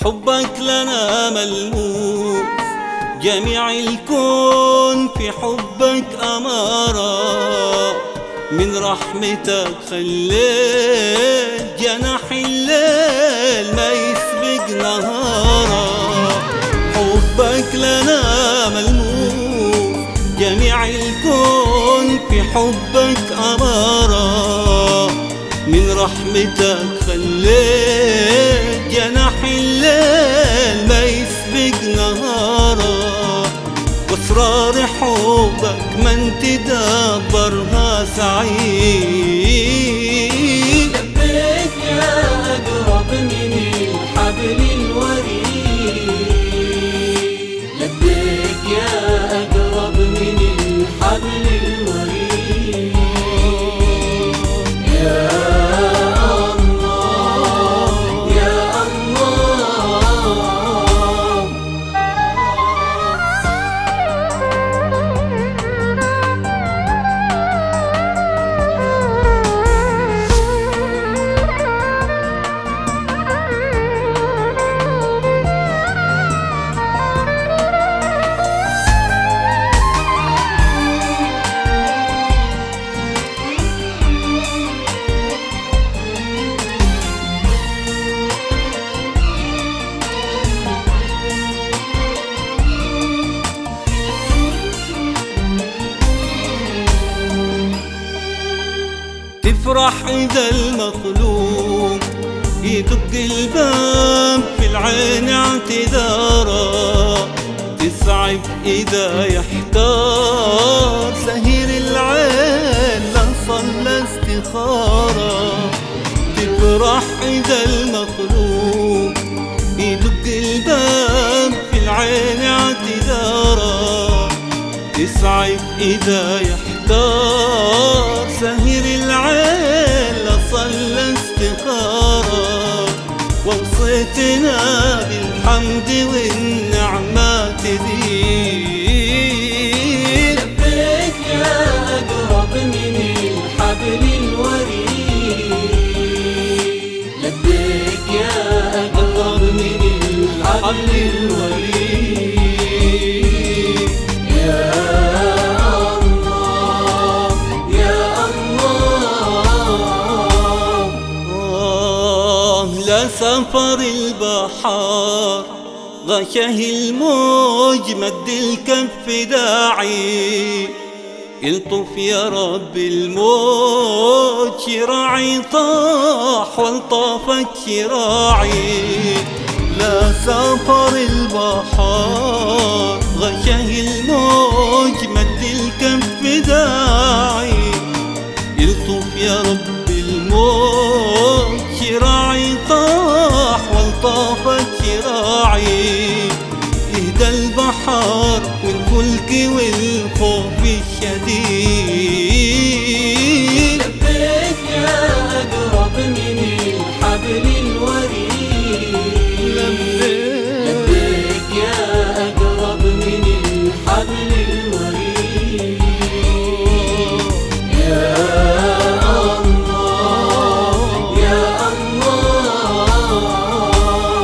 حبك لنا ملموس، جميع الكون في حبك أمارة. من رحمتك خليت جناح الليل ما يسبق نهارا. حبك لنا ملموس، جميع الكون في حبك أمارة. من رحمتك خليت جناح الليل ما يسبق نهارا. واسرار حبك من تدبرها سعيد. لبيك يا أقرب من الحبل الوريد، لبيك يا أقرب من الحبل الوريد. يا الله يا الله. تفرح إذا المخلوق يدق الباب في العين اعتذارا. تسعد إذا يحتار سهير العين لا صلى استخارة. تفرح إذا المخلوق يدق الباب في العين اعتذارا. تسعد إذا يحتار سهير العين لصلى استخارة. ووصيتنا بالحمد والنعمة تزيد. لبيك يا أقرب من الحبل الوريد، لبيك يا أقرب من الحبل الوريد. يا الله يا الله. لا سفر البحار غشه الموج مد الكف داعي. الطف يا رب الموج شراعي طاح والطافك شراعي. لا سفر البحار غشه الموج مد الكف داعي. الطف يا رب الموج شراعي طاح والطافك شراعي. اهدى البحر والفلك والخوف الشديد. لبيك يا أقرب من الحبل الوريد، لبيك يا أقرب من الحبل الوريد. يا الله يا الله.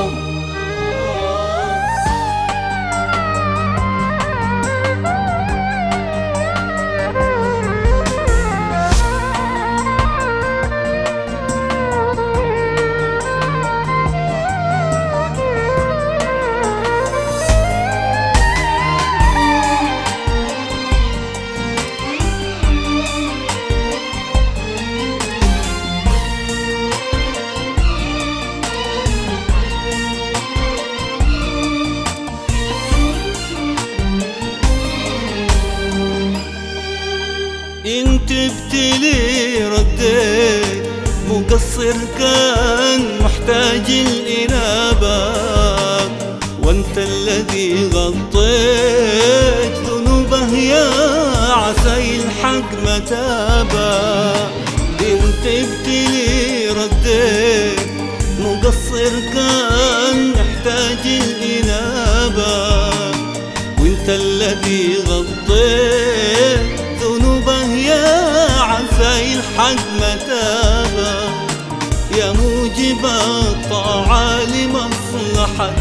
انت ابتلي رديت، مقصر كان محتاج الإنابة. وانت الذي غطيت ذنوبه يا عسى يلحق متابة. انت ابتلي رديت، مقصر كان محتاج الإنابة. وانت الذي غطيت ذنوبه يا عسى يلحق متابة. يا موجب الطاعة لمصلحة راحة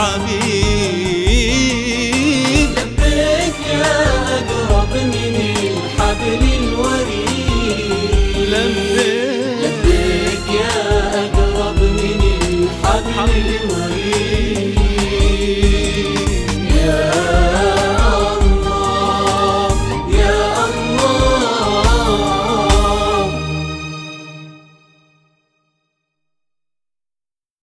العبيد. لبيك يا أقرب من الحبل الوريد، لبيك لبيك يا أقرب من الحبل الوريد.